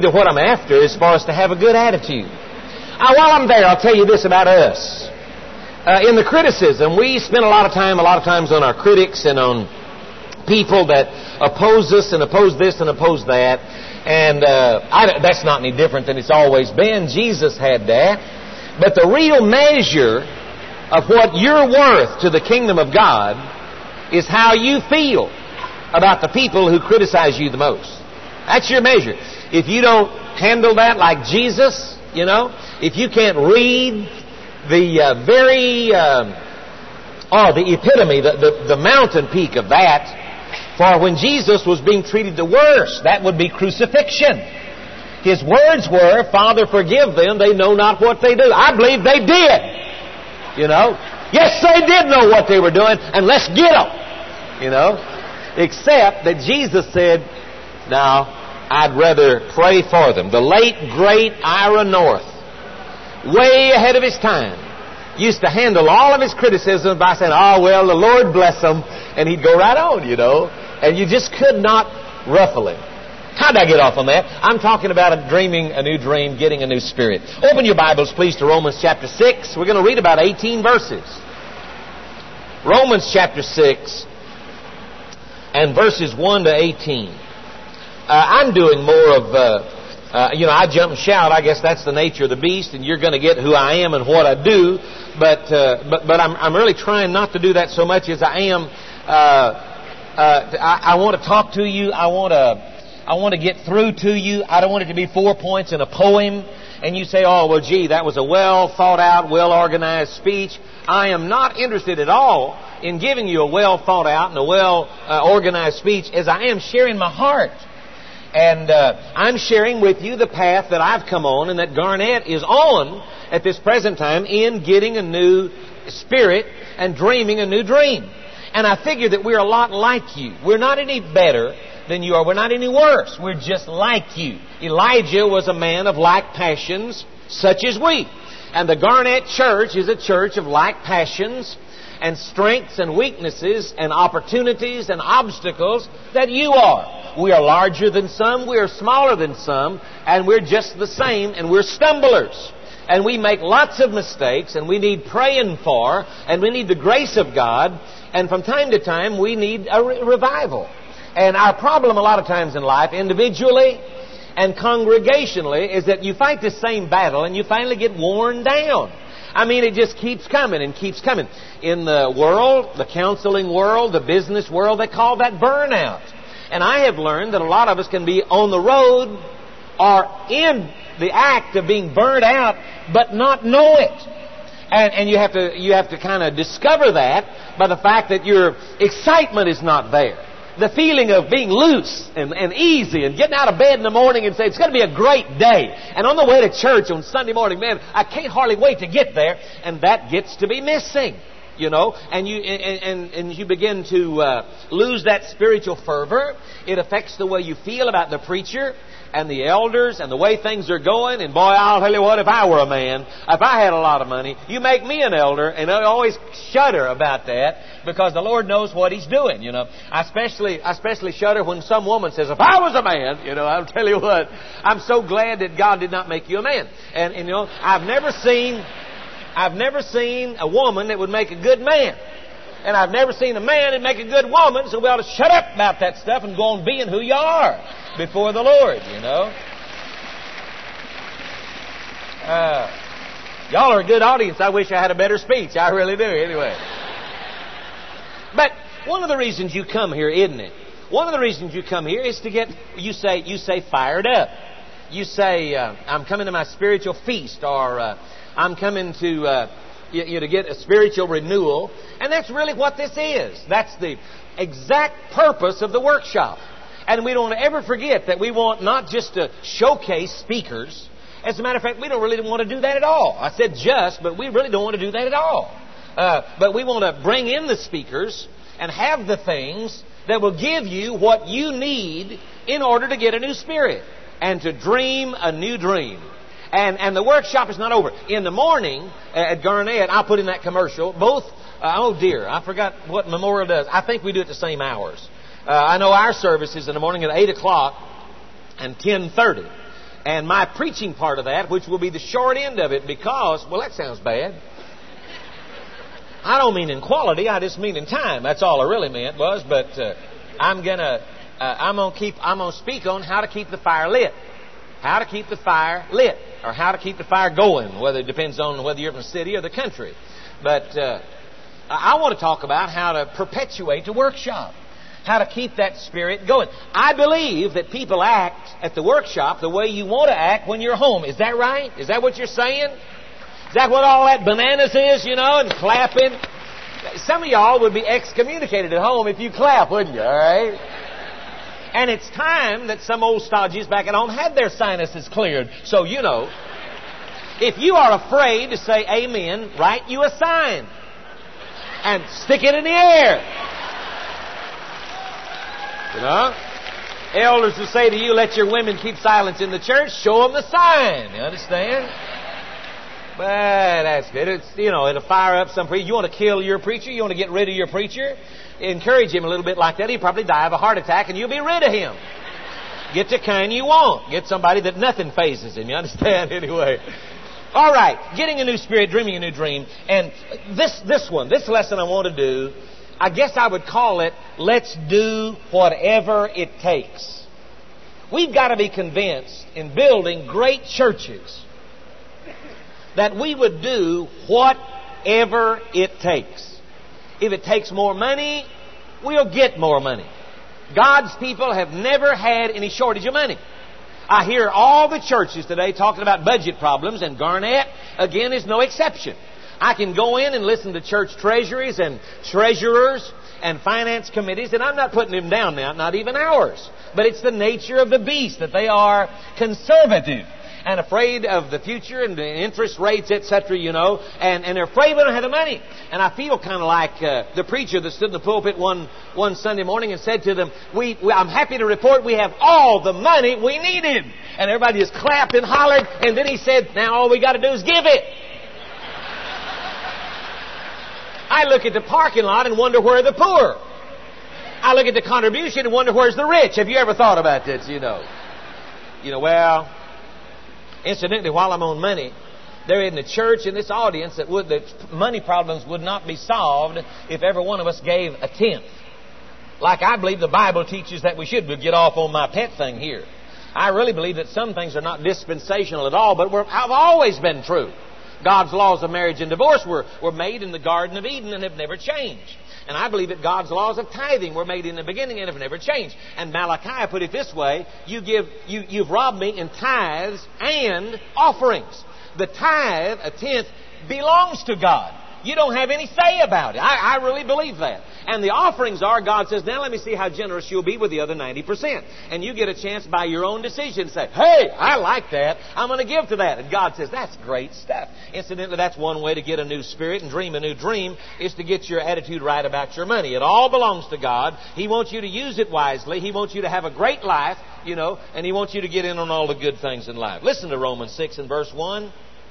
what I'm after is for us to have a good attitude. While I'm there, I'll tell you this about us. In the criticism, we spend a lot of times on our critics and on people that oppose us and oppose this and oppose that. And that's not any different than it's always been. Jesus had that. But the real measure of what you're worth to the kingdom of God is how you feel about the people who criticize you the most. That's your measure. If you don't handle that like Jesus, if you can't read the the epitome, the mountain peak of that, for when Jesus was being treated the worst, that would be crucifixion. His words were, Father, forgive them, they know not what they do. I believe they did. Yes, they did know what they were doing, and let's get them. Except that Jesus said, now, I'd rather pray for them. The late, great Ira North, way ahead of his time, used to handle all of his criticism by saying, oh, well, the Lord bless them, and he'd go right on, and you just could not ruffle him. How'd I get off on that? I'm talking about dreaming a new dream, getting a new spirit. Open your Bibles, please, to Romans chapter 6. We're going to read about 18 verses. Romans chapter 6 and verses 1 to 18. I'm doing more of, I jump and shout. I guess that's the nature of the beast, and you're going to get who I am and what I do. But I'm really trying not to do that so much as I am. I want to talk to you. I want to get through to you. I don't want it to be 4 points in a poem. And you say, oh, well, gee, that was a well thought out, well organized speech. I am not interested at all in giving you a well thought out and a well organized speech as I am sharing my heart. And I'm sharing with you the path that I've come on and that Garnett is on at this present time in getting a new spirit and dreaming a new dream. And I figure that we're a lot like you. We're not any better than you are. We're not any worse. We're just like you. Elijah was a man of like passions, such as we. And the Garnett Church is a church of like passions and strengths and weaknesses and opportunities and obstacles that you are. We are larger than some, we are smaller than some, and we're just the same, and we're stumblers. And we make lots of mistakes, and we need praying for, and we need the grace of God, and from time to time we need a revival. And our problem a lot of times in life, individually and congregationally, is that you fight the same battle and you finally get worn down. I mean, it just keeps coming and keeps coming. In the world, the counseling world, the business world, they call that burnout. And I have learned that a lot of us can be on the road or in the act of being burned out, but not know it. And you have to kind of discover that by the fact that your excitement is not there. The feeling of being loose and easy and getting out of bed in the morning and saying, it's going to be a great day. And on the way to church on Sunday morning, man, I can't hardly wait to get there. And that gets to be missing, and you begin to lose that spiritual fervor. It affects the way you feel about the preacher and the elders and the way things are going. And boy, I'll tell you what, if I were a man, if I had a lot of money, you make me an elder, and I always shudder about that because the Lord knows what He's doing, I especially shudder when some woman says, if I was a man, I'll tell you what, I'm so glad that God did not make you a man. And I've never seen a woman that would make a good man. And I've never seen a man that make a good woman, so we ought to shut up about that stuff and go on being who you are before the Lord, Y'all are a good audience. I wish I had a better speech. I really do, anyway. But one of the reasons you come here, isn't it? One of the reasons you come here is to get, you say fired up. You say, I'm coming to my spiritual feast, or I'm coming to get a spiritual renewal. And that's really what this is. That's the exact purpose of the workshop. And we don't ever forget that we want not just to showcase speakers. As a matter of fact, we don't really want to do that at all. I said just, but we really don't want to do that at all. But we want to bring in the speakers and have the things that will give you what you need in order to get a new spirit and to dream a new dream. And the workshop is not over. In the morning at Garnett, I'll put in that commercial, both, I forgot what Memorial does. I think we do it the same hours. I know our service is in the morning at 8 o'clock and 10:30. And my preaching part of that, which will be the short end of it, because, well, that sounds bad. I don't mean in quality, I just mean in time. That's all I really meant was. But I'm gonna speak on how to keep the fire lit, how to keep the fire lit, or how to keep the fire going. Whether it depends on whether you're from the city or the country. But I want to talk about how to perpetuate the workshop. How to keep that spirit going. I believe that people act at the workshop the way you want to act when you're home. Is that right? Is that what you're saying? Is that what all that bananas is, and clapping? Some of y'all would be excommunicated at home if you clap, wouldn't you? All right? And it's time that some old stodgies back at home had their sinuses cleared. So, if you are afraid to say amen, write you a sign and stick it in the air. Elders will say to you, let your women keep silence in the church. Show them the sign. You understand? But that's good. It's, it'll fire up some preacher. You want to kill your preacher? You want to get rid of your preacher? Encourage him a little bit like that. He'll probably die of a heart attack and you'll be rid of him. Get the kind you want. Get somebody that nothing phases him. You understand? Anyway. All right. Getting a new spirit, dreaming a new dream. And this lesson I want to do, I guess I would call it, let's do whatever it takes. We've got to be convinced in building great churches that we would do whatever it takes. If it takes more money, we'll get more money. God's people have never had any shortage of money. I hear all the churches today talking about budget problems, and Garnett, again, is no exception. I can go in and listen to church treasuries and treasurers and finance committees, and I'm not putting them down now, not even ours. But it's the nature of the beast that they are conservative and afraid of the future and the interest rates, etc., and they're afraid we don't have the money. And I feel kind of like the preacher that stood in the pulpit one Sunday morning and said to them, I'm happy to report we have all the money we needed. And everybody just clapped and hollered, and then he said, now all we got to do is give it. I look at the parking lot and wonder where are the poor. I look at the contribution and wonder where's the rich. Have you ever thought about this, Well, incidentally, while I'm on money, there in the church, in this audience, that money problems would not be solved if every one of us gave a tenth. Like I believe the Bible teaches that we should. We'll get off on my pet thing here. I really believe that some things are not dispensational at all, but have always been true. God's laws of marriage and divorce were made in the Garden of Eden and have never changed. And I believe that God's laws of tithing were made in the beginning and have never changed. And Malachi put it this way, you've robbed me in tithes and offerings. The tithe, a tenth, belongs to God. You don't have any say about it. I really believe that. And the offerings are, God says, now let me see how generous you'll be with the other 90%. And you get a chance by your own decision to say, hey, I like that. I'm going to give to that. And God says, that's great stuff. Incidentally, that's one way to get a new spirit and dream a new dream, is to get your attitude right about your money. It all belongs to God. He wants you to use it wisely. He wants you to have a great life, and He wants you to get in on all the good things in life. Listen to Romans 6 and verse 1.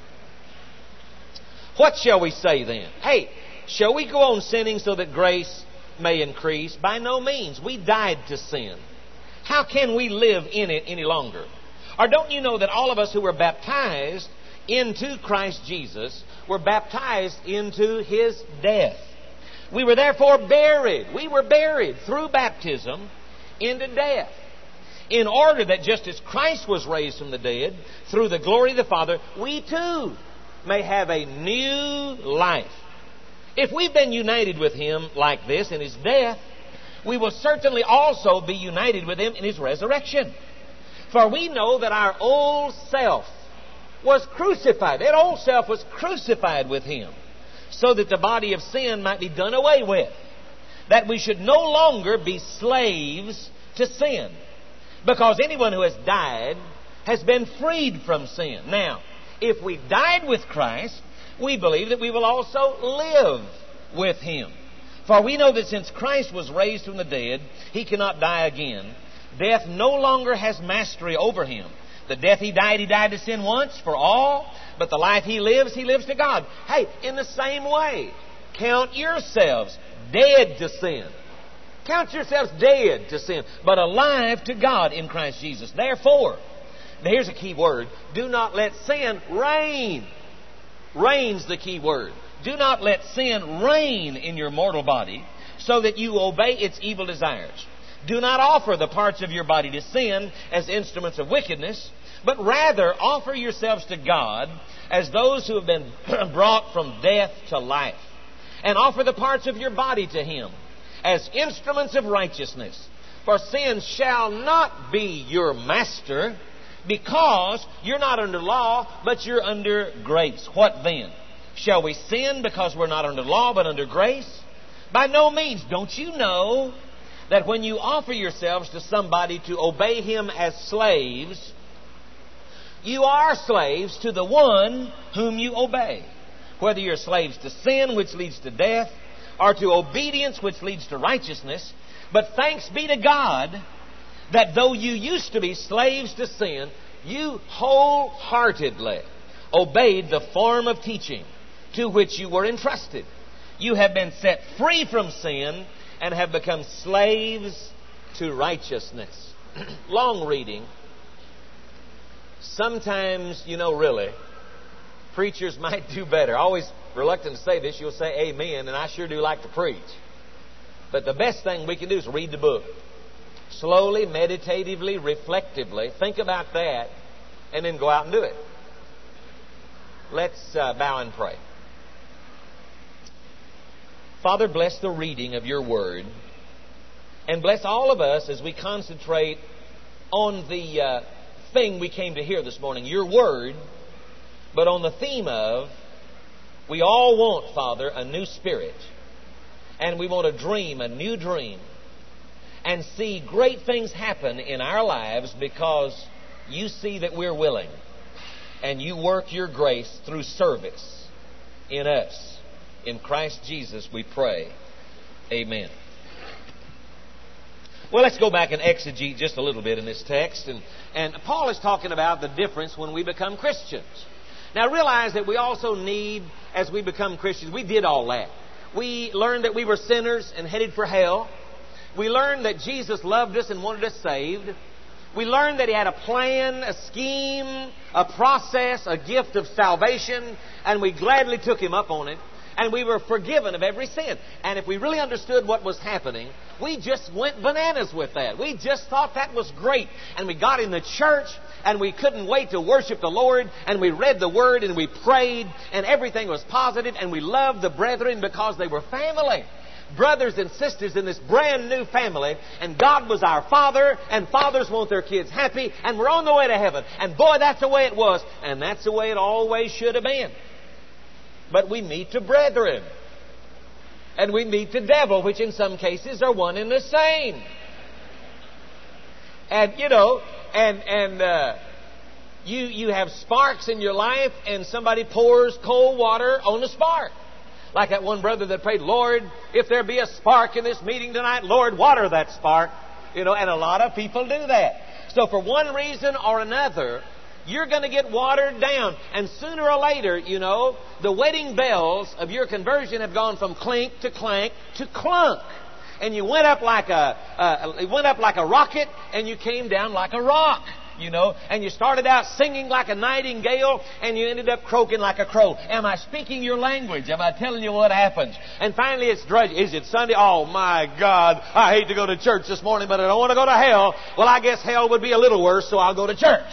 What shall we say then? Hey, shall we go on sinning so that grace may increase? By no means. We died to sin. How can we live in it any longer? Or don't you know that all of us who were baptized into Christ Jesus were baptized into His death? We were therefore buried. We were buried through baptism into death, in order that just as Christ was raised from the dead through the glory of the Father, we too may have a new life. If we've been united with Him like this in His death, we will certainly also be united with Him in His resurrection. For we know that our old self was crucified. That old self was crucified with Him, so that the body of sin might be done away with, that we should no longer be slaves to sin, because anyone who has died has been freed from sin. Now, if we died with Christ, we believe that we will also live with Him. For we know that since Christ was raised from the dead, He cannot die again. Death no longer has mastery over Him. The death He died to sin once for all, but the life He lives to God. Hey, in the same way, count yourselves dead to sin. Count yourselves dead to sin, but alive to God in Christ Jesus. Therefore, Now here's a key word. Do not let sin reign. Reign's the key word. Do not let sin reign in your mortal body so that you obey its evil desires. Do not offer the parts of your body to sin as instruments of wickedness, but rather offer yourselves to God as those who have been brought from death to life. And offer the parts of your body to Him as instruments of righteousness. For sin shall not be your master, because you're not under law, but you're under grace. What then? Shall we sin because we're not under law, but under grace? By no means. Don't you know that when you offer yourselves to somebody to obey him as slaves, you are slaves to the one whom you obey? Whether you're slaves to sin, which leads to death, or to obedience, which leads to righteousness. But thanks be to God that though you used to be slaves to sin, you wholeheartedly obeyed the form of teaching to which you were entrusted. You have been set free from sin and have become slaves to righteousness. Long reading. Sometimes, really, preachers might do better. Always reluctant to say this. You'll say amen, and I sure do like to preach. But the best thing we can do is read the book. Slowly, meditatively, reflectively. Think about that, and then go out and do it. Let's bow and pray. Father, bless the reading of your word, and bless all of us as we concentrate on the thing we came to hear this morning, your word, but on the theme of, we all want, Father, a new spirit, and we want to dream a new dream, and see great things happen in our lives because you see that we're willing, and you work your grace through service in us. In Christ Jesus we pray. Amen. Well, let's go back and exegete just a little bit in this text. And Paul is talking about the difference when we become Christians. Now realize that we also need, as we become Christians, we did all that. We learned that we were sinners and headed for hell. We learned that Jesus loved us and wanted us saved. We learned that He had a plan, a scheme, a process, a gift of salvation, and we gladly took Him up on it. And we were forgiven of every sin. And if we really understood what was happening, we just went bananas with that. We just thought that was great. And we got in the church, and we couldn't wait to worship the Lord. And we read the Word, and we prayed, and everything was positive. And we loved the brethren because they were family. Brothers and sisters in this brand new family. And God was our Father, and fathers want their kids happy. And we're on the way to heaven. And boy, that's the way it was. And that's the way it always should have been. But we meet the brethren. And we meet the devil, which in some cases are one and the same. And, you have sparks in your life, and somebody pours cold water on the spark. Like that one brother that prayed, Lord, if there be a spark in this meeting tonight, Lord, water that spark. And a lot of people do that. So for one reason or another, you're going to get watered down. And sooner or later, the wedding bells of your conversion have gone from clink to clank to clunk. And you went up like a rocket, and you came down like a rock. And you started out singing like a nightingale, and you ended up croaking like a crow. Am I speaking your language? Am I telling you what happens? And finally it's drudgery. Is it Sunday? Oh my God, I hate to go to church this morning, but I don't want to go to hell. Well, I guess hell would be a little worse, so I'll go to church.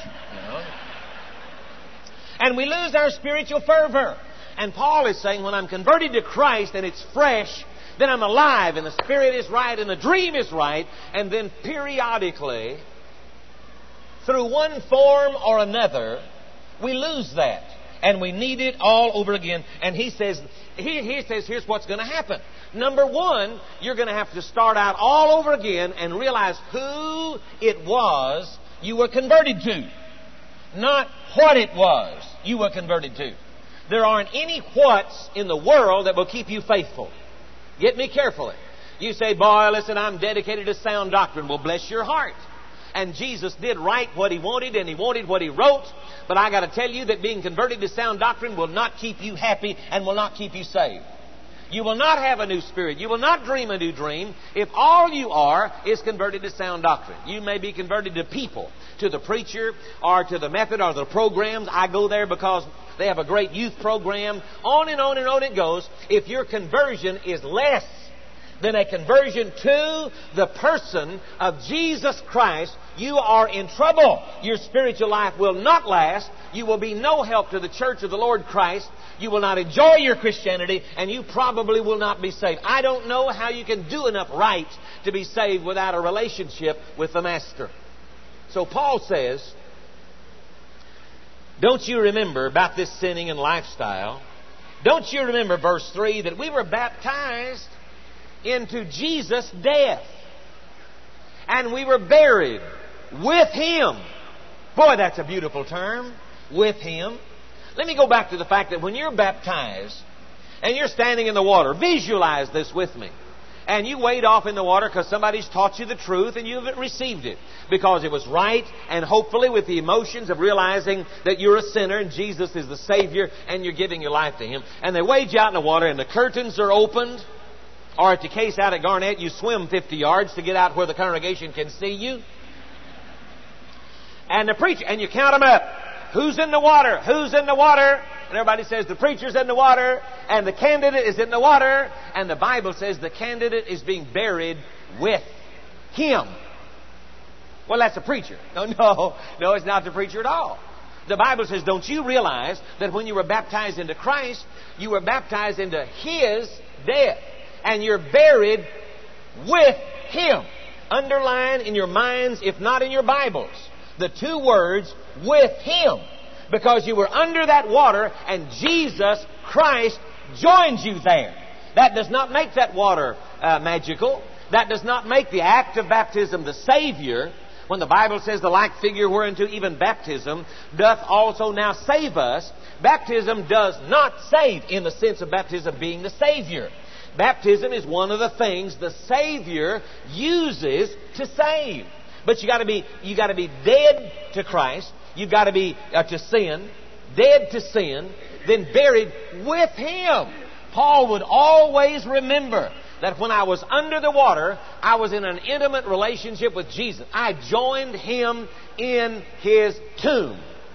And we lose our spiritual fervor. And Paul is saying, when I'm converted to Christ and it's fresh, then I'm alive, and the spirit is right, and the dream is right. And then periodically, through one form or another, we lose that. And we need it all over again. And he says, here's what's going to happen. Number one, you're going to have to start out all over again and realize who it was you were converted to. Not what it was you were converted to. There aren't any whats in the world that will keep you faithful. Get me carefully. You say, boy, listen, I'm dedicated to sound doctrine. Well, bless your heart. And Jesus did write what He wanted, and He wanted what He wrote. But I got to tell you that being converted to sound doctrine will not keep you happy and will not keep you saved. You will not have a new spirit. You will not dream a new dream if all you are is converted to sound doctrine. You may be converted to people, to the preacher, or to the method, or the programs. I go there because they have a great youth program. On and on and on it goes. If your conversion is less than a conversion to the person of Jesus Christ, you are in trouble. Your spiritual life will not last. You will be no help to the church of the Lord Christ. You will not enjoy your Christianity, and you probably will not be saved. I don't know how you can do enough right to be saved without a relationship with the Master. So Paul says, don't you remember about this sinning and lifestyle? Don't you remember, verse 3, that we were baptized into Jesus' death, and we were buried with Him. Boy, that's a beautiful term. With Him. Let me go back to the fact that when you're baptized and you're standing in the water, visualize this with me. And you wade off in the water because somebody's taught you the truth and you've received it because it was right, and hopefully with the emotions of realizing that you're a sinner and Jesus is the Savior and you're giving your life to Him. And they wade you out in the water and the curtains are opened. Or at the case out at Garnett, you swim 50 yards to get out where the congregation can see you. And the preacher, and you count them up. Who's in the water? Who's in the water? And everybody says the preacher's in the water, and the candidate is in the water, and the Bible says the candidate is being buried with Him. Well, that's the preacher. No, it's not the preacher at all. The Bible says, don't you realize that when you were baptized into Christ, you were baptized into His death, and you're buried with Him. Underline in your minds, if not in your Bibles, the two words, with Him. Because you were under that water and Jesus Christ joined you there. That does not make that water magical. That does not make the act of baptism the Savior. When the Bible says the like figure whereunto even baptism doth also now save us, baptism does not save in the sense of baptism being the Savior. Baptism is one of the things the Savior uses to save. But you got to be dead to Christ. You've got to be to sin, dead to sin, then buried with Him. Paul would always remember that when I was under the water, I was in an intimate relationship with Jesus. I joined Him in His tomb.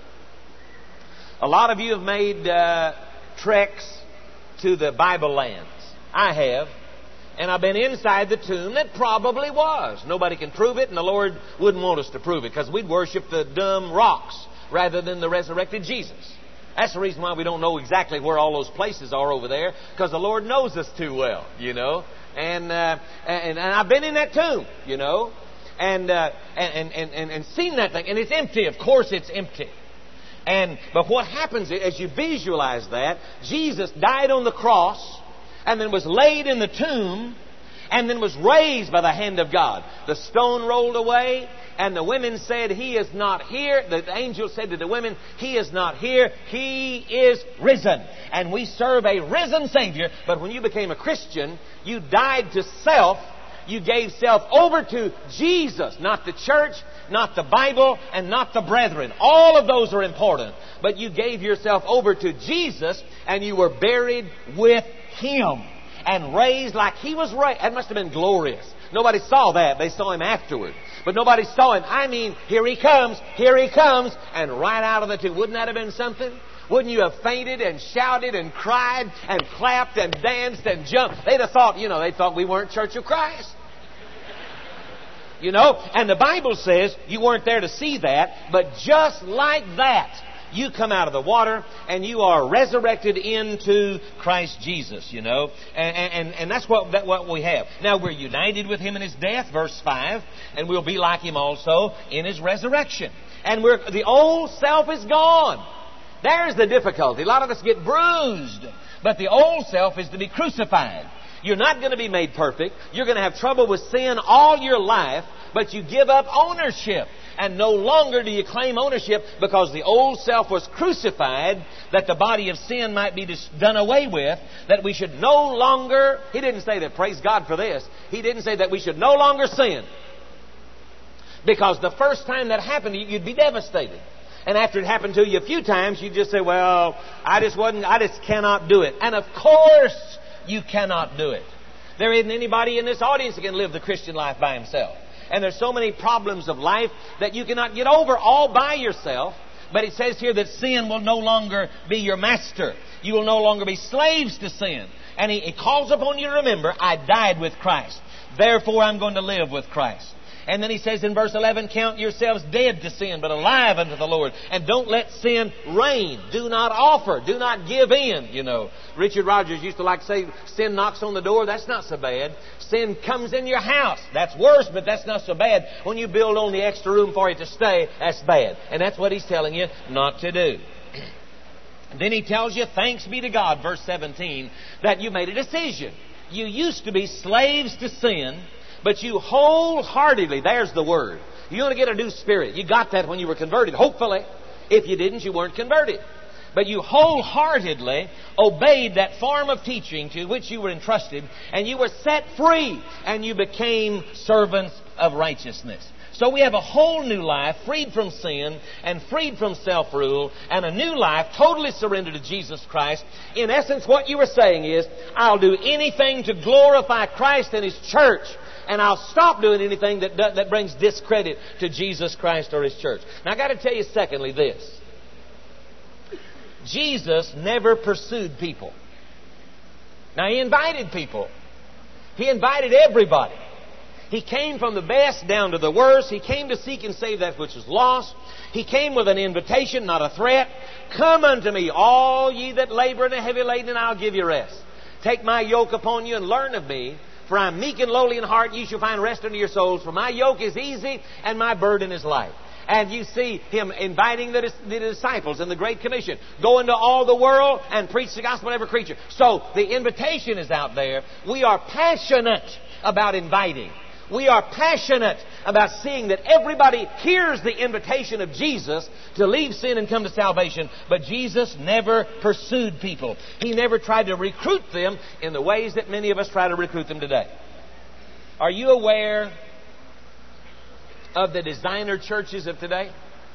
A lot of you have made treks to the Bible lands. I have. And I've been inside the tomb that probably was. Nobody can prove it, and the Lord wouldn't want us to prove it because we'd worship the dumb rocks rather than the resurrected Jesus. That's the reason why we don't know exactly where all those places are over there, because the Lord knows us too well, you know. And I've been in that tomb, you know, and seen that thing, and it's empty. Of course, it's empty. But what happens is, as you visualize that, Jesus died on the cross, and then was laid in the tomb, and then was raised by the hand of God. The stone rolled away, and the women said, He is not here. The angel said to the women, He is not here. He is risen. And we serve a risen Savior. But when you became a Christian, you died to self. You gave self over to Jesus, not the church, not the Bible, and not the brethren. All of those are important. But you gave yourself over to Jesus, and you were buried with Him and raised like He was raised. That must have been glorious. Nobody saw that. They saw Him afterward. But nobody saw Him. I mean, here He comes, and right out of the tomb. Wouldn't that have been something? Wouldn't you have fainted and shouted and cried and clapped and danced and jumped? They'd have thought, they thought we weren't Church of Christ. And the Bible says you weren't there to see that, but just like that, you come out of the water and you are resurrected into Christ Jesus, And that's what we have. Now we're united with Him in His death, verse 5, and we'll be like Him also in His resurrection. And the old self is gone. There's the difficulty. A lot of us get bruised, but the old self is to be crucified. You're not going to be made perfect. You're going to have trouble with sin all your life, but you give up ownership. And no longer do you claim ownership because the old self was crucified, that the body of sin might be done away with, that we should no longer... He didn't say that, praise God for this. He didn't say that we should no longer sin. Because the first time that happened, you'd be devastated. And after it happened to you a few times, you'd just say, well, I just cannot do it. And of course, you cannot do it. There isn't anybody in this audience that can live the Christian life by himself. And there's so many problems of life that you cannot get over all by yourself. But it says here that sin will no longer be your master. You will no longer be slaves to sin. And He calls upon you to remember, I died with Christ. Therefore, I'm going to live with Christ. And then He says in verse 11, count yourselves dead to sin, but alive unto the Lord. And don't let sin reign. Do not offer. Do not give in, you know. Richard Rogers used to like to say, sin knocks on the door. That's not so bad. Sin comes in your house. That's worse, but that's not so bad. When you build on the extra room for it to stay, that's bad. And that's what He's telling you not to do. Then He tells you, thanks be to God, verse 17, that you made a decision. You used to be slaves to sin, but you wholeheartedly, there's the word. You're going to get a new spirit. You got that when you were converted, hopefully. If you didn't, you weren't converted. But you wholeheartedly obeyed that form of teaching to which you were entrusted, and you were set free, and you became servants of righteousness. So we have a whole new life, freed from sin and freed from self-rule, and a new life totally surrendered to Jesus Christ. In essence, what you were saying is, I'll do anything to glorify Christ and His church, and I'll stop doing anything that brings discredit to Jesus Christ or His church. Now, I've got to tell you, secondly, this. Jesus never pursued people. Now, He invited people. He invited everybody. He came from the best down to the worst. He came to seek and save that which was lost. He came with an invitation, not a threat. Come unto me, all ye that labor and are heavy laden, and I'll give you rest. Take my yoke upon you and learn of me, for I am meek and lowly in heart. Ye shall find rest unto your souls. For my yoke is easy and my burden is light. And you see Him inviting the disciples in the Great Commission. Go into all the world and preach the gospel to every creature. So the invitation is out there. We are passionate about inviting. We are passionate about seeing that everybody hears the invitation of Jesus to leave sin and come to salvation. But Jesus never pursued people. He never tried to recruit them in the ways that many of us try to recruit them today. Are you aware of the designer churches of today?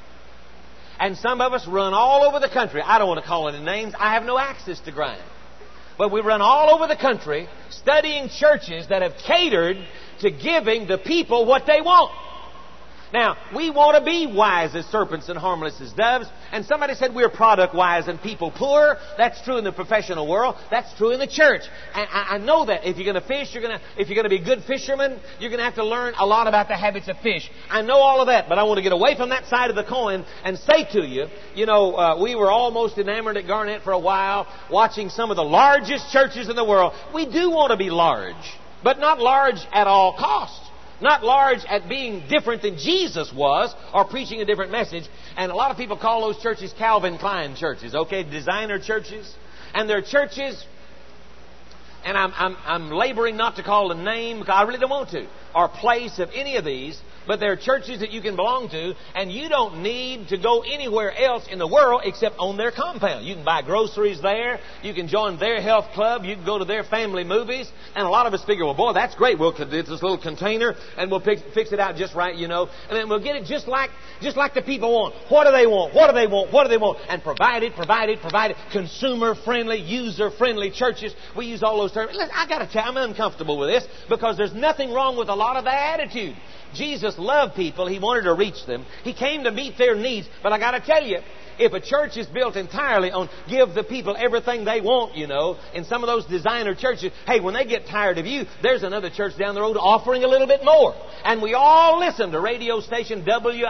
And some of us run all over the country. I don't want to call any names. I have no access to grind. But we run all over the country studying churches that have catered to giving the people what they want. Now, we want to be wise as serpents and harmless as doves. And somebody said we're product wise and people poor. That's true in the professional world. That's true in the church. And I know that if you're going to fish, if you're going to be a good fisherman, you're going to have to learn a lot about the habits of fish. I know all of that, but I want to get away from that side of the coin and say to you, we were almost enamored at Garnett for a while, watching some of the largest churches in the world. We do want to be large, but not large at all costs. Not large at being different than Jesus was or preaching a different message. And a lot of people call those churches Calvin Klein churches, okay? Designer churches. And they're churches, and I'm laboring not to call a name because I really don't want to, or place of any of these. But there are churches that you can belong to, and you don't need to go anywhere else in the world except on their compound. You can buy groceries there. You can join their health club. You can go to their family movies. And a lot of us figure, well, boy, that's great. We'll get this little container, and we'll fix it out just right, And then we'll get it just like the people want. What do they want? What do they want? What do they want? And provide it. Consumer-friendly, user-friendly churches. We use all those terms. Listen, I got to tell you, I'm uncomfortable with this because there's nothing wrong with a lot of that attitude. Jesus loved people. He wanted to reach them. He came to meet their needs. But I got to tell you, if a church is built entirely on give the people everything they want, in some of those designer churches, hey, when they get tired of you, there's another church down the road offering a little bit more. And we all listen to radio station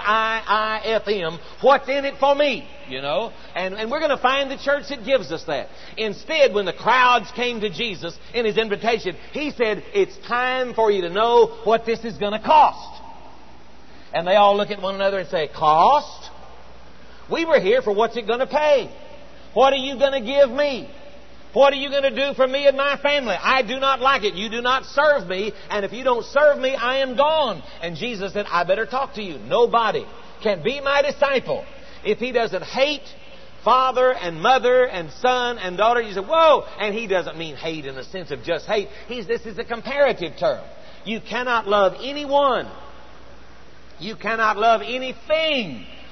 WIIFM, what's in it for me, And we're going to find the church that gives us that. Instead, when the crowds came to Jesus in His invitation, He said, it's time for you to know what this is going to cost. And they all look at one another and say, cost? We were here for what's it going to pay. What are you going to give me? What are you going to do for me and my family? I do not like it. You do not serve me. And if you don't serve me, I am gone. And Jesus said, I better talk to you. Nobody can be my disciple if he doesn't hate father and mother and son and daughter. You say, whoa. And he doesn't mean hate in the sense of just hate. This is a comparative term. You cannot love anyone. You cannot love anything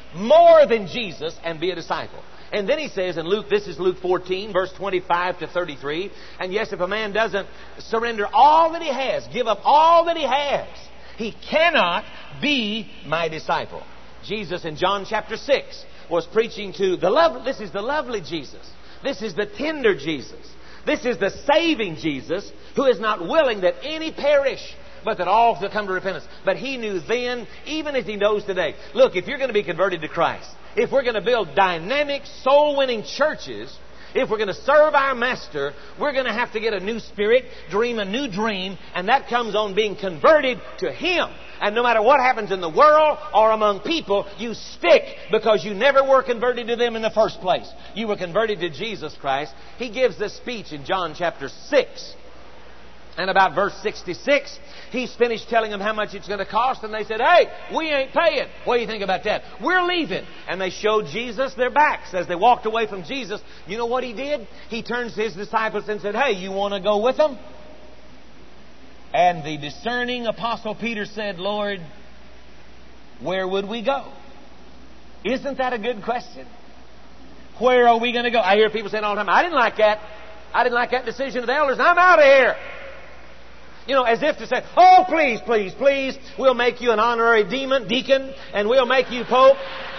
more than Jesus and be a disciple. And then he says in Luke, this is Luke 14, verse 25 to 33, and yes, if a man doesn't surrender all that he has, give up all that he has, he cannot be my disciple. Jesus in John chapter 6 was preaching to this is the lovely Jesus. This is the tender Jesus. This is the saving Jesus who is not willing that any perish, but that all to come to repentance. But he knew then, even as he knows today. Look, if you're going to be converted to Christ, if we're going to build dynamic, soul-winning churches, if we're going to serve our Master, we're going to have to get a new spirit, dream a new dream, and that comes on being converted to Him. And no matter what happens in the world or among people, you stick because you never were converted to them in the first place. You were converted to Jesus Christ. He gives this speech in John chapter 6. And about verse 66, he's finished telling them how much it's going to cost. And they said, hey, we ain't paying. What do you think about that? We're leaving. And they showed Jesus their backs as they walked away from Jesus. You know what he did? He turns to his disciples and said, hey, you want to go with them? And the discerning Apostle Peter said, Lord, where would we go? Isn't that a good question? Where are we going to go? I hear people saying all the time, I didn't like that. I didn't like that decision of the elders. I'm out of here. You know, as if to say, oh, please, please, please, we'll make you an honorary deacon, and we'll make you pope.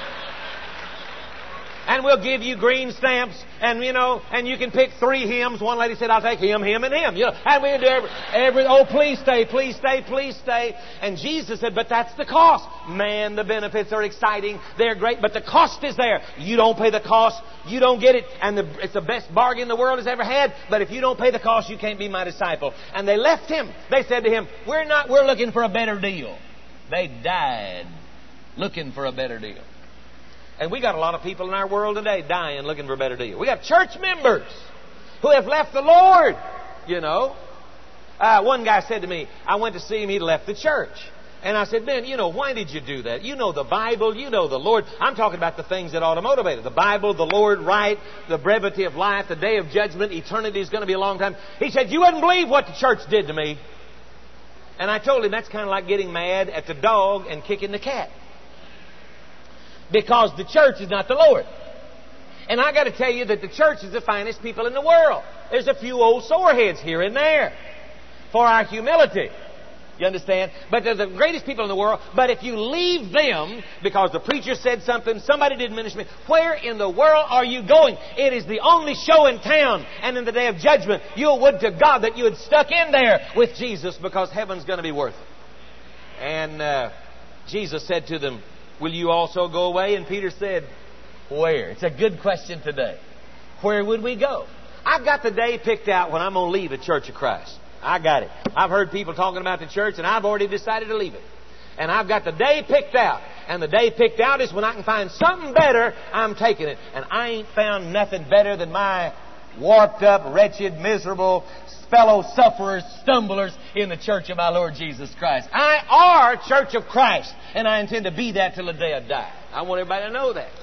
And we'll give you green stamps, and and you can pick 3 hymns. One lady said, I'll take him, him, and him. And we'll do every, oh, please stay, please stay, please stay. And Jesus said, but that's the cost. Man, the benefits are exciting. They're great, but the cost is there. You don't pay the cost, you don't get it. And it's the best bargain the world has ever had. But if you don't pay the cost, you can't be my disciple. And they left him. They said to him, we're looking for a better deal. They died looking for a better deal. And we got a lot of people in our world today dying looking for a better deal. We have church members who have left the Lord, One guy said to me, I went to see him, he'd left the church. And I said, man, why did you do that? You know the Bible, you know the Lord. I'm talking about the things that ought to motivate it. The Bible, the Lord, right, the brevity of life, the day of judgment, eternity is going to be a long time. He said, you wouldn't believe what the church did to me. And I told him that's kind of like getting mad at the dog and kicking the cat. Because the church is not the Lord. And I got to tell you that the church is the finest people in the world. There's a few old soreheads here and there for our humility. You understand? But they're the greatest people in the world. But if you leave them because the preacher said something, somebody did ministry, where in the world are you going? It is the only show in town. And in the day of judgment, you would to God that you had stuck in there with Jesus, because heaven's going to be worth it. And Jesus said to them, will you also go away? And Peter said, where? It's a good question today. Where would we go? I've got the day picked out when I'm going to leave the Church of Christ. I got it. I've heard people talking about the church, and I've already decided to leave it. And I've got the day picked out. And the day picked out is when I can find something better, I'm taking it. And I ain't found nothing better than my warped up, wretched, miserable fellow sufferers, stumblers in the church of my Lord Jesus Christ. I are Church of Christ, and I intend to be that till the day I die. I want everybody to know that.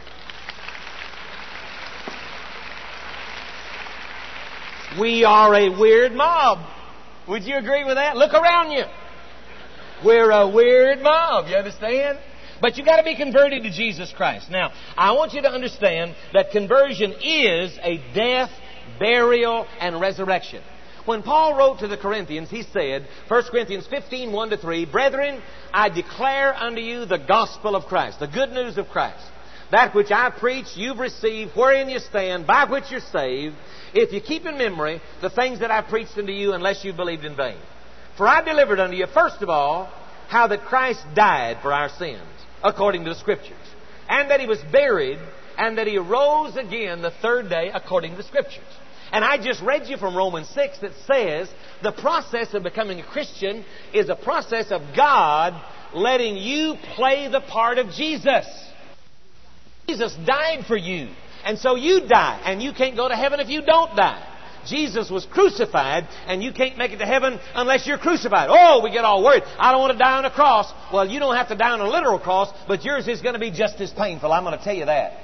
We are a weird mob. Would you agree with that? Look around you. We're a weird mob, you understand? But you got to be converted to Jesus Christ. Now, I want you to understand that conversion is a death, burial, and resurrection. When Paul wrote to the Corinthians, he said, 1 Corinthians 15, 1-3, Brethren, I declare unto you the gospel of Christ, the good news of Christ. That which I preach, you've received, wherein you stand, by which you're saved, if you keep in memory the things that I preached unto you, unless you believed in vain. For I delivered unto you, first of all, how that Christ died for our sins, according to the Scriptures, and that He was buried, and that He arose again the third day, according to the Scriptures. And I just read you from Romans 6 that says the process of becoming a Christian is a process of God letting you play the part of Jesus. Jesus died for you, and so you die, and you can't go to heaven if you don't die. Jesus was crucified, and you can't make it to heaven unless you're crucified. Oh, we get all worried. I don't want to die on a cross. Well, you don't have to die on a literal cross, but yours is going to be just as painful. I'm going to tell you that.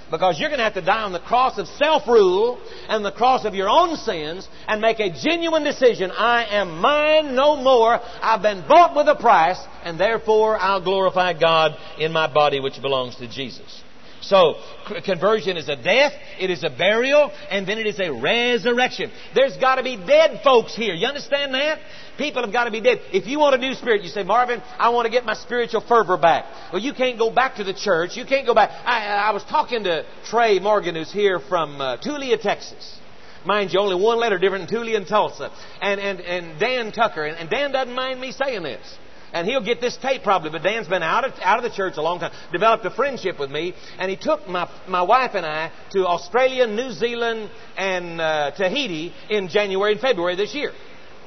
Because you're going to have to die on the cross of self-rule and the cross of your own sins and make a genuine decision. I am mine no more. I've been bought with a price, and therefore I'll glorify God in my body which belongs to Jesus. So, conversion is a death, it is a burial, and then it is a resurrection. There's got to be dead folks here. You understand that? People have got to be dead. If you want a new spirit, you say, Marvin, I want to get my spiritual fervor back. Well, you can't go back to the church. You can't go back. I was talking to Trey Morgan, who's here from Tulia, Texas. Mind you, only one letter different than Tulia and Tulsa. And Dan Tucker. And Dan doesn't mind me saying this. And he'll get this tape probably, but Dan's been out of the church a long time, developed a friendship with me, and he took my wife and I to Australia, New Zealand, and Tahiti in January and February this year.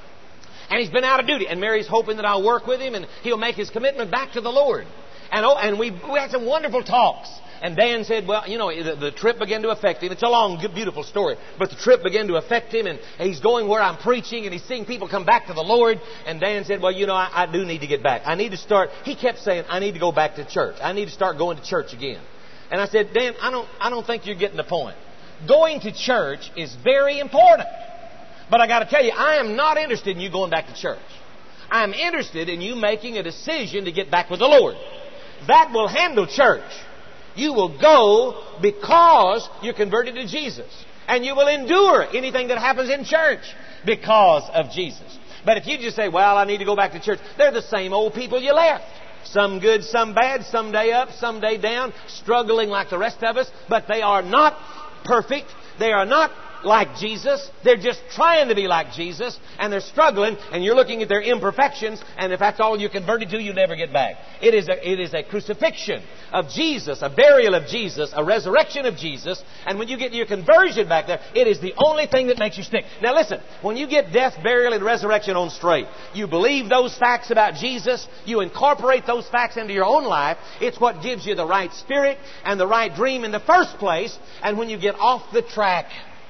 And he's been out of duty, and Mary's hoping that I'll work with him, and he'll make his commitment back to the Lord. And we had some wonderful talks. And Dan said, well, you know, the trip began to affect him. It's a long, beautiful story. But the trip began to affect him, and he's going where I'm preaching, and he's seeing people come back to the Lord. And Dan said, well, you know, I do need to get back. I need to start. He kept saying, I need to go back to church. I need to start going to church again. And I said, Dan, I don't think you're getting the point. Going to church is very important. But I got to tell you, I am not interested in you going back to church. I'm interested in you making a decision to get back with the Lord. That will handle church. You will go because you're converted to Jesus. And you will endure anything that happens in church because of Jesus. But if you just say, well, I need to go back to church, they're the same old people you left. Some good, some bad, some day up, some day down, struggling like the rest of us. But they are not perfect. They are not like Jesus. They're just trying to be like Jesus, and they're struggling, and you're looking at their imperfections, and if that's all you're converted to, you'll never get back. It is a crucifixion of Jesus, a burial of Jesus, a resurrection of Jesus, and when you get your conversion back there, it is the only thing that makes you stick. Now listen, when you get death, burial, and resurrection on straight, you believe those facts about Jesus, you incorporate those facts into your own life, it's what gives you the right spirit and the right dream in the first place, and when you get off the track,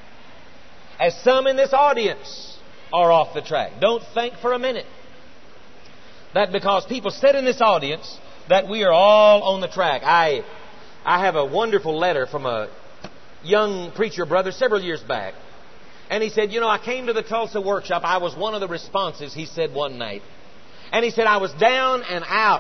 as some in this audience are off the track. Don't think for a minute that because people sit in this audience that we are all on the track. I have a wonderful letter from a young preacher brother several years back. And he said, you know, I came to the Tulsa workshop. I was one of the responses, he said one night. And he said, I was down and out.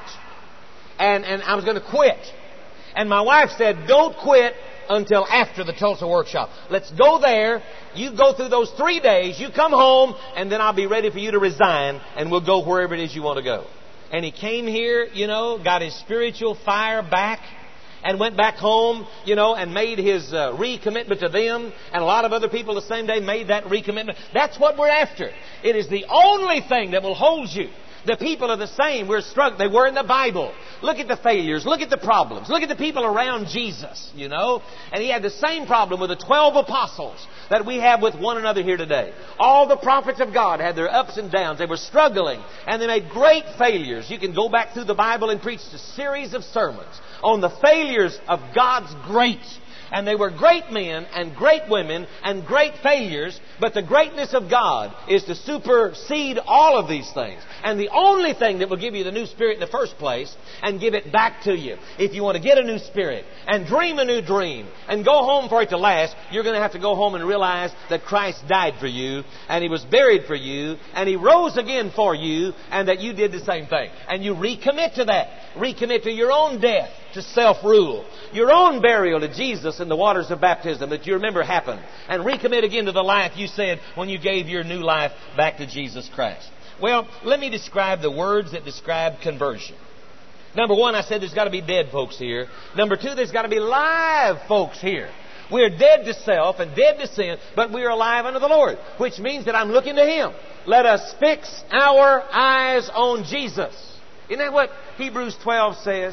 And I was going to quit. And my wife said, don't quit until after the Tulsa workshop. Let's go there. You go through those 3 days. You come home, and then I'll be ready for you to resign, and we'll go wherever it is you want to go. And he came here, you know, got his spiritual fire back, and went back home, you know, and made his recommitment to them. And a lot of other people the same day made that recommitment. That's what we're after. It is the only thing that will hold you. The people are the same. We're struck. They were in the Bible. Look at the failures. Look at the problems. Look at the people around Jesus, you know. And he had the same problem with the 12 apostles that we have with one another here today. All the prophets of God had their ups and downs. They were struggling. And they made great failures. You can go back through the Bible and preach a series of sermons on the failures of God's greats. And they were great men and great women and great failures. But the greatness of God is to supersede all of these things. And the only thing that will give you the new spirit in the first place and give it back to you, if you want to get a new spirit and dream a new dream and go home for it to last, you're going to have to go home and realize that Christ died for you and He was buried for you and He rose again for you and that you did the same thing. And you recommit to that. Recommit to your own death, to self-rule. Your own burial to Jesus in the waters of baptism that you remember happened. And recommit again to the life you said when you gave your new life back to Jesus Christ. Well, let me describe the words that describe conversion. Number one, I said there's got to be dead folks here. Number two, there's got to be live folks here. We're dead to self and dead to sin, but we are alive unto the Lord, which means that I'm looking to Him. Let us fix our eyes on Jesus. Isn't that what Hebrews 12 says?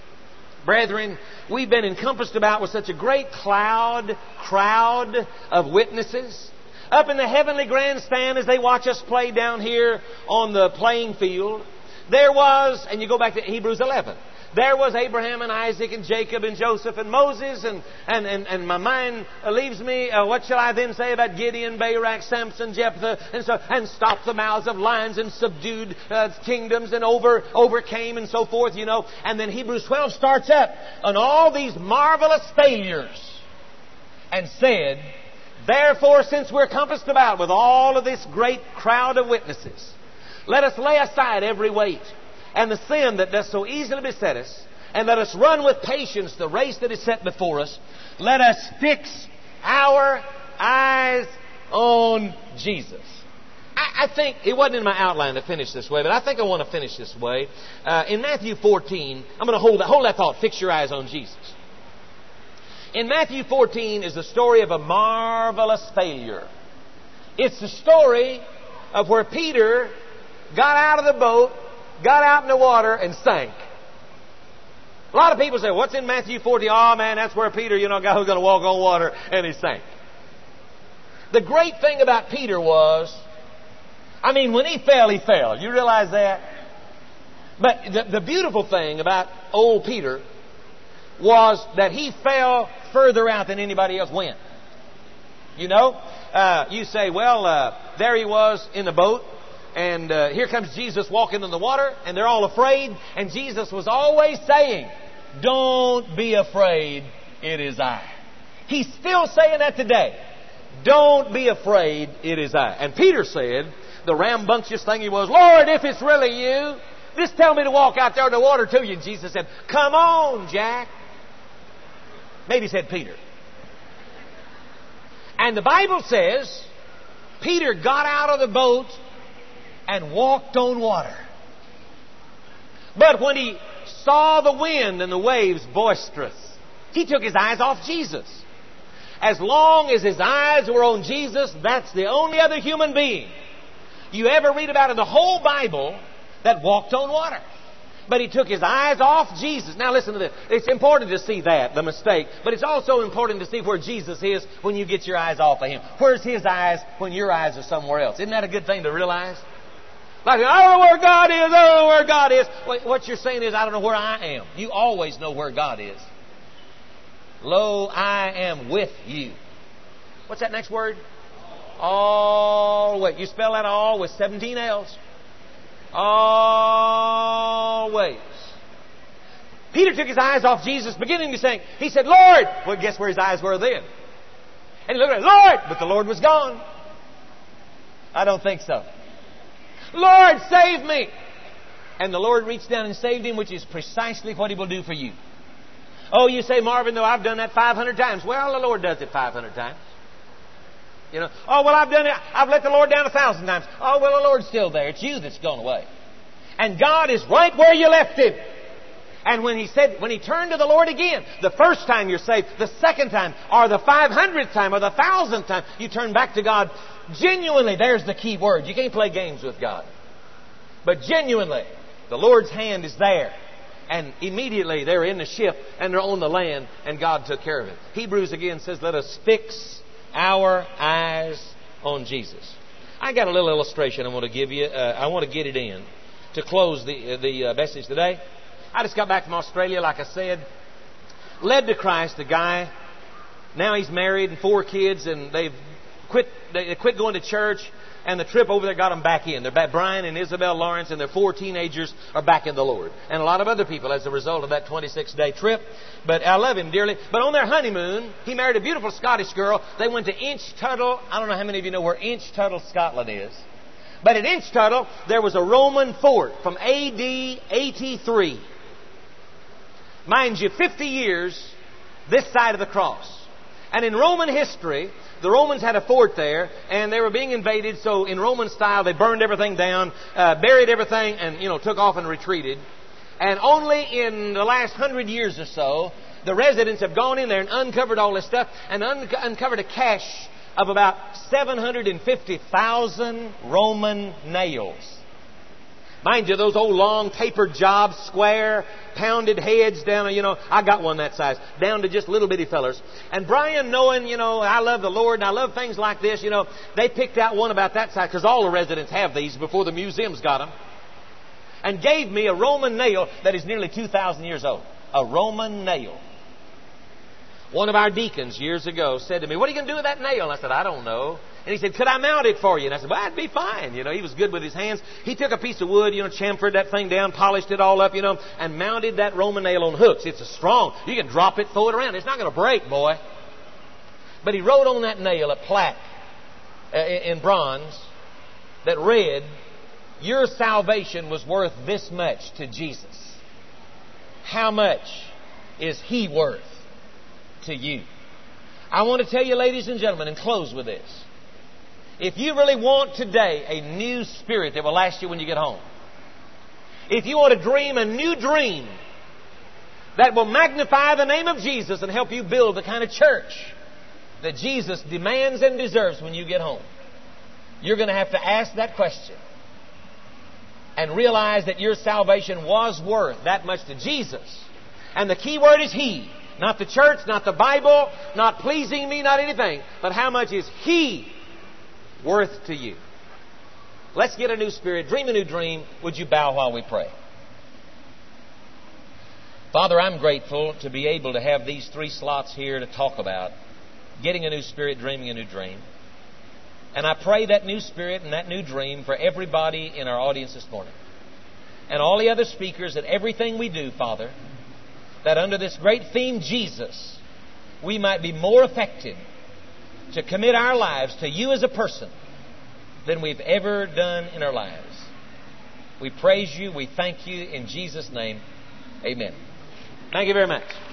Brethren, we've been encompassed about with such a great crowd of witnesses. Up in the heavenly grandstand as they watch us play down here on the playing field, there was, and you go back to Hebrews 11, there was Abraham and Isaac and Jacob and Joseph and Moses and my mind leaves me, what shall I then say about Gideon, Barak, Samson, Jephthah, and stopped the mouths of lions and subdued kingdoms and overcame and so forth, you know. And then Hebrews 12 starts up on all these marvelous failures and said, Therefore, since we're compassed about with all of this great crowd of witnesses, let us lay aside every weight and the sin that does so easily beset us, and let us run with patience the race that is set before us. Let us fix our eyes on Jesus. I think, it wasn't in my outline to finish this way, but I think I want to finish this way. In Matthew 14, I'm going to hold that thought, fix your eyes on Jesus. In Matthew 14 is the story of a marvelous failure. It's the story of where Peter got out of the boat, got out in the water, and sank. A lot of people say, what's in Matthew 14? Oh man, that's where Peter, a guy who's going to walk on water, and he sank. The great thing about Peter was, when he fell, he fell. You realize that? But the beautiful thing about old Peter was that he fell further out than anybody else went. You say, there he was in the boat, and here comes Jesus walking in the water, and they're all afraid, and Jesus was always saying, don't be afraid, it is I. He's still saying that today. Don't be afraid, it is I. And Peter said, the rambunctious thing he was, Lord, if it's really you, just tell me to walk out there in the water to you. And Jesus said, come on, Jack. Maybe he said Peter. And the Bible says, Peter got out of the boat and walked on water. But when he saw the wind and the waves boisterous, he took his eyes off Jesus. As long as his eyes were on Jesus, that's the only other human being you ever read about in the whole Bible that walked on water. But he took his eyes off Jesus. Now listen to this. It's important to see that, the mistake. But it's also important to see where Jesus is when you get your eyes off of Him. Where's His eyes when your eyes are somewhere else? Isn't that a good thing to realize? Like, I don't know where God is. I don't know where God is. What you're saying is, I don't know where I am. You always know where God is. Lo, I am with you. What's that next word? Always. You spell that all with 17 L's. Always. Peter took his eyes off Jesus, beginning to sing. He said, Lord! Well, guess where his eyes were then? And he looked at him, Lord! But the Lord was gone. I don't think so. Lord, save me! And the Lord reached down and saved him, which is precisely what He will do for you. Oh, you say, Marvin, though, I've done that 500 times. Well, the Lord does it 500 times. Oh, well, I've done it. I've let the Lord down 1,000 times. Oh, well, the Lord's still there. It's you that's gone away. And God is right where you left Him. And when He turned to the Lord again, the first time you're saved, the second time, or the 500th time, or the 1,000th time, you turn back to God genuinely. There's the key word. You can't play games with God. But genuinely, the Lord's hand is there. And immediately they're in the ship and they're on the land, and God took care of it. Hebrews again says, let us fix our eyes on Jesus. I got a little illustration I want to give you. I want to get it in to close the message today. I just got back from Australia, like I said. Led to Christ, a guy. Now he's married and 4 kids, and they quit going to church. And the trip over there got them back in. They're back. Brian and Isabel Lawrence and their 4 teenagers are back in the Lord. And a lot of other people as a result of that 26-day trip. But I love him dearly. But on their honeymoon, he married a beautiful Scottish girl. They went to Inch Tuttle. I don't know how many of you know where Inch Tuttle, Scotland is. But at Inch Tuttle, there was a Roman fort from AD 83. Mind you, 50 years this side of the cross. And in Roman history, the Romans had a fort there, and they were being invaded, so in Roman style, they burned everything down, buried everything, and, took off and retreated. And only in the last 100 years or so, the residents have gone in there and uncovered all this stuff, and uncovered a cache of about 750,000 Roman nails. Mind you, those old long tapered jobs, square, pounded heads down, I got one that size, down to just little bitty fellers. And Brian, knowing, I love the Lord and I love things like this, they picked out one about that size, because all the residents have these before the museums got them, and gave me a Roman nail that is nearly 2,000 years old. A Roman nail. One of our deacons years ago said to me, what are you going to do with that nail? And I said, I don't know. And he said, could I mount it for you? And I said, well, that'd be fine. He was good with his hands. He took a piece of wood, chamfered that thing down, polished it all up, and mounted that Roman nail on hooks. It's strong. You can drop it, throw it around. It's not going to break, boy. But he wrote on that nail a plaque in bronze that read, "Your salvation was worth this much to Jesus." How much is He worth to you? I want to tell you, ladies and gentlemen, and close with this. If you really want today a new spirit that will last you when you get home, if you want to dream a new dream that will magnify the name of Jesus and help you build the kind of church that Jesus demands and deserves when you get home, you're going to have to ask that question and realize that your salvation was worth that much to Jesus. And the key word is He. Not the church, not the Bible, not pleasing me, not anything. But how much is He worth to you? Let's get a new spirit, dream a new dream. Would you bow while we pray? Father, I'm grateful to be able to have these 3 slots here to talk about getting a new spirit, dreaming a new dream. And I pray that new spirit and that new dream for everybody in our audience this morning. And all the other speakers and everything we do, Father, that under this great theme, Jesus, we might be more effective to commit our lives to You as a person than we've ever done in our lives. We praise You. We thank You. In Jesus' name, amen. Thank you very much.